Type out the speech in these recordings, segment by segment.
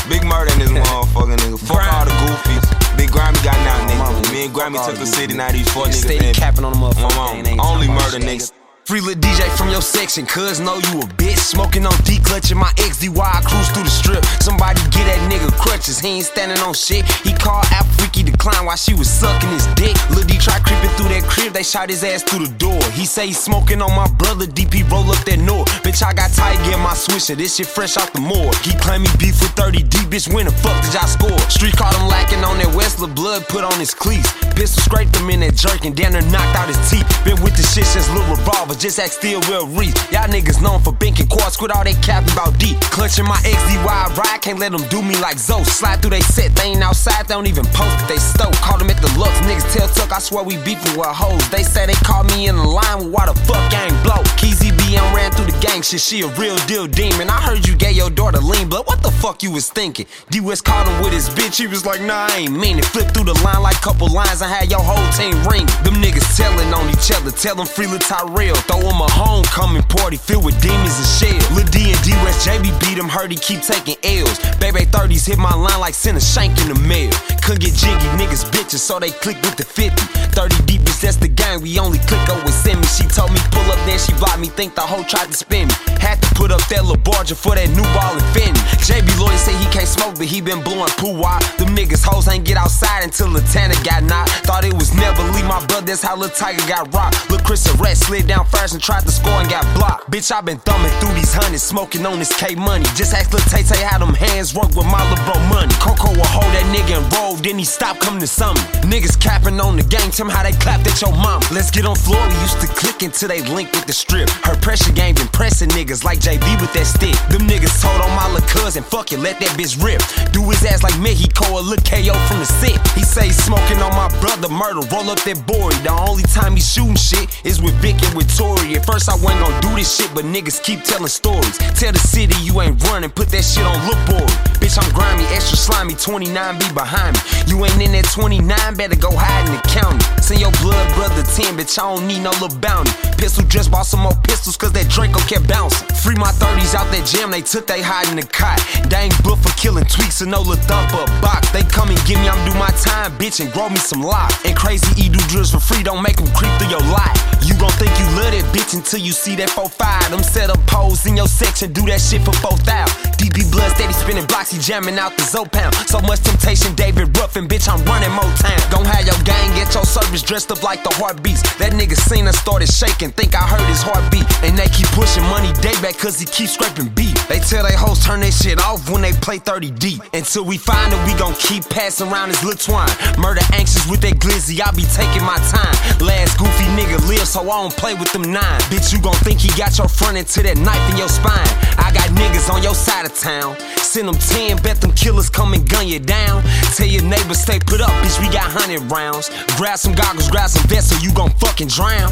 Big murder in this motherfucking nigga. Fuck all the goofies. Big Grammy got now, nigga. Me and Grammy took the city, now these 4 niggas. Steady capping on the motherfucker. Only murder niggas. Free lil' DJ from your section, cuz know you a bitch. Smoking on D, clutching my XDY, I cruise through the strip. Somebody get that nigga crutches, he ain't standing on shit. He called Apple Freaky decline while she was sucking his dick. Lil' D try creeping through that crib, they shot his ass through the door. He say he smoking on my brother, DP roll up that north. Bitch, I got tight, get my swisher, this shit fresh off the morgue. He claim he beef with 30 deep, bitch, when the fuck did y'all score? Street caught him lacking on that Westler, blood put on his cleats. Pistol scraped him in that jerk and damn near knocked out his teeth. Been with the shit since Lil Revolver, just act still real Reese. Y'all niggas known for banking quartz, quit all they capping about D. Clutching my XDY ride, can't let them do me like Zoe. Slide through they set, they ain't outside, they don't even post it, they stoked. Call them at the Lux, niggas tell Tuck, I swear we beefing with hoes. They say they called me in the line, well why the fuck I ain't blow? Keezy B, I'm ran through the gang shit, she a real deal demon. I heard you gave your daughter lean blood, what the fuck you was thinking? D West called him with his bitch, he was like, nah, I ain't mean it. Flip through the line like couple lines and had your whole team ring. Them niggas telling on each other, tell them free Lil Tyrell. Throw him a homecoming party filled with demons and shells. Lil D and D West JB beat him, heard he keep taking L's. Baby 30s hit my line like send a shank in the mail. Couldn't get jiggy, niggas bitches, so they click with the 50. 30 deep, bitch, that's the gang, we only click up with Simi. She told me pull up, then she blocked me, think the hoe tried to spin me. Had to put up that little barger for that new ball Infinity. JB Lloyd say he can't smoke, but he been blowing poo wide. Them niggas hoes ain't get outside until Lieutenant got knocked. Thought it was never leave my brother, that's how Lil Tiger got rocked. Lil Chris Arrest slid down first and tried to score and got blocked. Bitch, I been thumbing through these hundreds, smoking on this K money. Just ask Lil Tay Tay how them hands work with my lil bro money. Coco will hold that nigga and roll, then he stop coming to summon. Niggas capping on the gang, tell me how they clapped at your mama. Let's get on floor, we used to click until they link with the strip. Her pressure game been pressing niggas like JB with that stick. Them niggas told on my lil' cousin, fuck it, let that bitch rip. Do his ass like Mexico, a lil' KO from the set. He say he's smoking on my brother, murder, roll up that boy. The only time he shooting shit is with Vic and with Tory. At first I wasn't gon' do this shit, but niggas keep telling stories. Tell the city you ain't running, put that shit on look board. Bitch, I'm grimy, extra slimy, 29 be behind me. You ain't in that 29, better go hide in the county. Send your blood brother 10, bitch, I don't need no little bounty. Pistol dress, bought some more pistols, cause that Draco kept bouncing. Free my 30s out that jam, they took they hide in the cot. They ain't booked for killing tweaks and no little thump up box. They come and give me, I'm do my time, bitch, and grow me some lock. And crazy do drills for free, don't make them creep through your life. You gon' think you love that bitch until you see that 4-5. Them set up pose in your section, do that shit for 4,000. DB blood steady spinning blocks, he jamming out the Zopound. So much temptation, David Ruffin, bitch, I'm running Motown. Gon' have your gang get your service dressed up like the heartbeats. That nigga seen us started shaking, think I heard his heartbeat. And they keep pushing money day back cause he keep scraping beat. They tell they hoes turn that shit off when they play 30 deep. Until we find it, we gon' keep passing around his little twine. Murder anxious with that glizzy, I be taking my time. Last goofy nigga live, so I don't play with them 9. Bitch, you gon' think he got your front into that knife in your spine. I got niggas on your side of town. Send them 10, bet them killers come and gun you down. Tell your neighbors stay put up, bitch, we got 100 rounds. Grab some goggles, grab some vests, so you gon' fucking drown.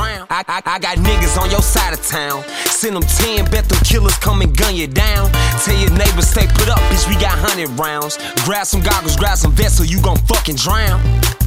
I got niggas on your side of town. Send them 10, bet them killers come and gun you down. Tell your neighbors stay put up, bitch, we got 100 rounds. Grab some goggles, grab some vests, so you gon' fucking drown.